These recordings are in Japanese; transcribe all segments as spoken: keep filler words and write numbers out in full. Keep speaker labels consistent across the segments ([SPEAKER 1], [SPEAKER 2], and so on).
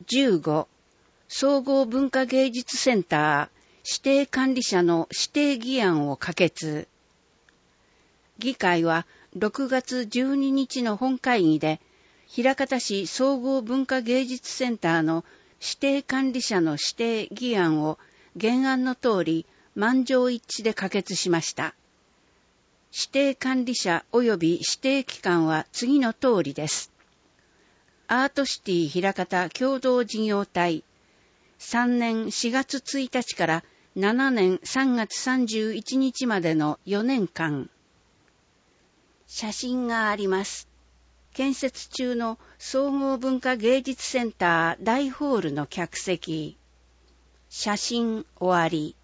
[SPEAKER 1] じゅうご、総合文化芸術センター指定管理者の指定議案を可決。議会はろくがつじゅうににちの本会議で、枚方市総合文化芸術センターの指定管理者の指定議案を原案の通り満場一致で可決しました。指定管理者及び指定機関は次の通りです。アートシティ枚方共同事業体、さんねんしがつついたちからしちねんさんがつさんじゅういちにちまでのよねんかん。写真があります。建設中の総合文化芸術センター大ホールの客席。写真終わり。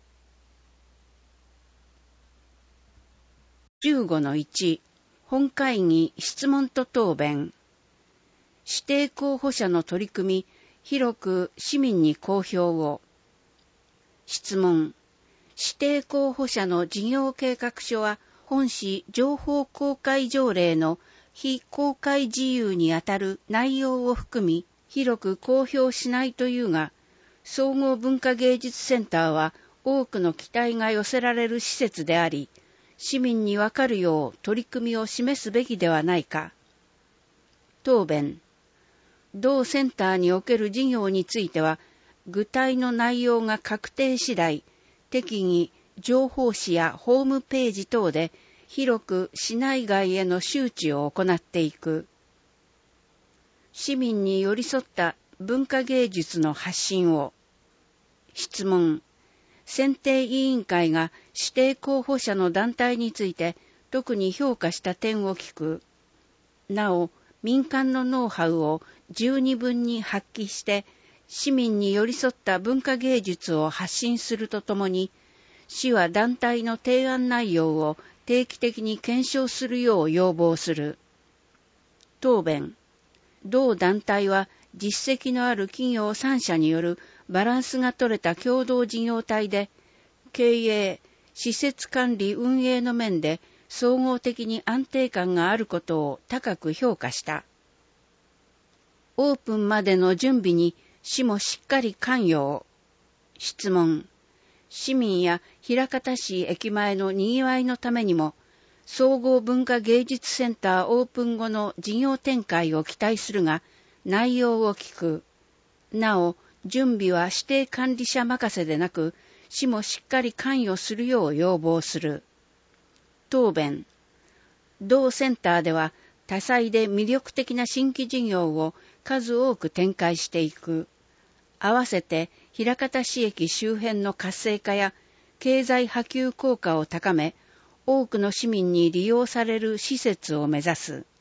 [SPEAKER 1] じゅうごのいち、本会議質問と答弁。指定候補者の取り組み、広く市民に公表を。質問。指定候補者の事業計画書は、本市情報公開条例の非公開事由にあたる内容を含み、広く公表しないというが、総合文化芸術センターは多くの期待が寄せられる施設であり、市民にわかるよう取り組みを示すべきではないか。答弁。同センターにおける事業については、具体の内容が確定次第、適宜情報誌やホームページ等で広く市内外への周知を行っていく。市民に寄り添った文化芸術の発信を。質問。選定委員会が指定候補者の団体について特に評価した点を聞く。なお、民間のノウハウを十二分に発揮して市民に寄り添った文化芸術を発信するとともに、市は団体の提案内容を定期的に検証するよう要望する。答弁。同団体は実績のある企業さんしゃによるバランスが取れた共同事業体で、経営、施設管理運営の面で総合的に安定感があることを高く評価した。オープンまでの準備に市もしっかり関与を。質問。市民や枚方市駅前のにぎわいのためにも、総合文化芸術センターオープン後の事業展開を期待するが、内容を聞く。なお、準備は指定管理者任せでなく、市もしっかり関与するよう要望する。答弁。同センターでは、多彩で魅力的な新規事業を数多く展開していく。合わせて、枚方市駅周辺の活性化や経済波及効果を高め、多くの市民に利用される施設を目指す。